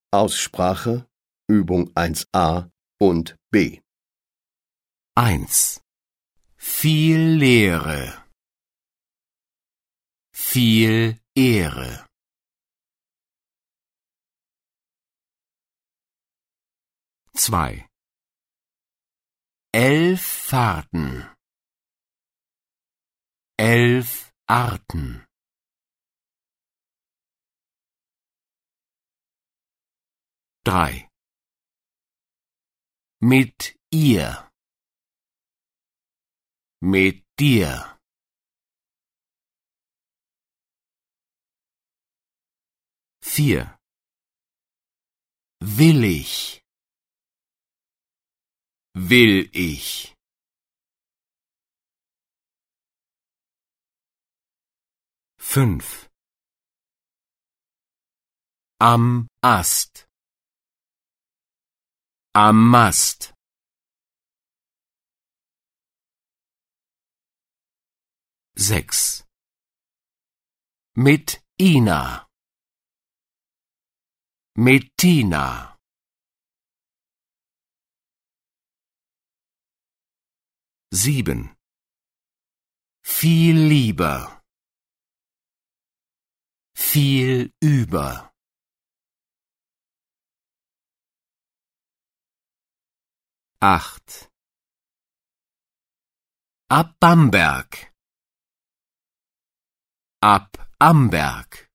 Aussprache Übung 1a und b. 1. Viel Lehre. Viel Ehre. 2. 11 Fahrten. 11 Arten. 3. Mit ihr. Mit dir. 4. Will ich. Will ich. 5. Am Ast. Am Mast. 6. Mit Ina. Mit Tina. 7. Viel lieber. Viel über. 8. Ab Bamberg. Ab Amberg.